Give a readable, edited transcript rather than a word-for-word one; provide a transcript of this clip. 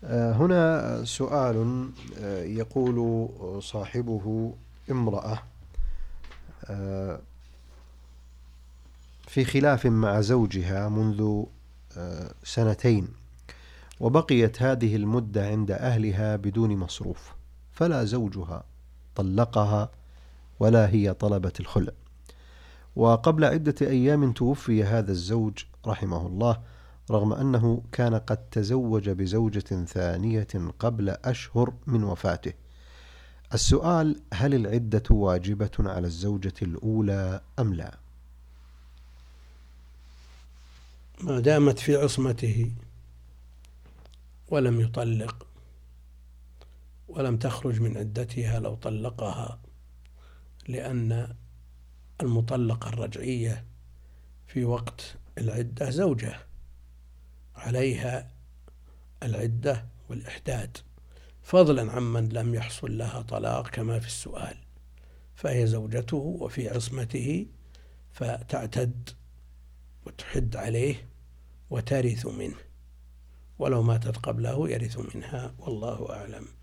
هنا سؤال. يقول صاحبه: امرأة في خلاف مع زوجها منذ 2 سنين، وبقيت هذه المدة عند أهلها بدون مصروف، فلا زوجها طلقها ولا هي طلبت الخلع. وقبل عدة أيام توفي هذا الزوج رحمه الله، رغم أنه كان قد تزوج بزوجة ثانية قبل أشهر من وفاته. السؤال: هل العدة واجبة على الزوجة الأولى أم لا؟ ما دامت في عصمته ولم يطلق ولم تخرج من عدتها لو طلقها، لأن المطلقة الرجعية في وقت العدة زوجة، عليها العدة والإحداد، فضلا عمن لم يحصل لها طلاق كما في السؤال، فهي زوجته وفي عصمته، فتعتد وتحد عليه وترث منه، ولو ماتت قبله يرث منها، والله أعلم.